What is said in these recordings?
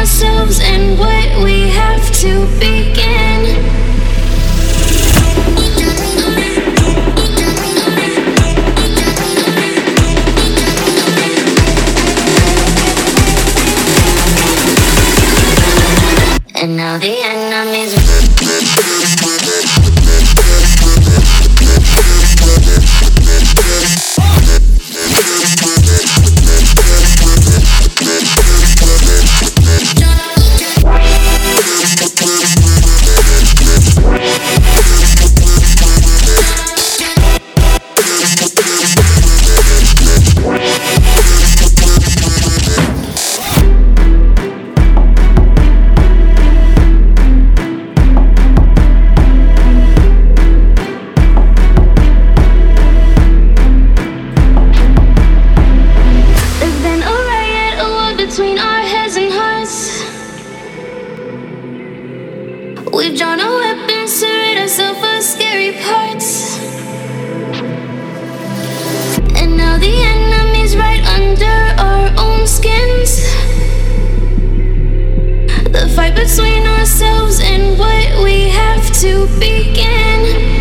ourselves and what we have to begin. And now the enemy's between our heads and hearts. We've drawn our weapons to rid ourselves of scary parts. And now the enemy's right under our own skins. The fight between ourselves and what we have to begin.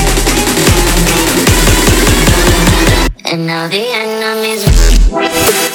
And now the enemy's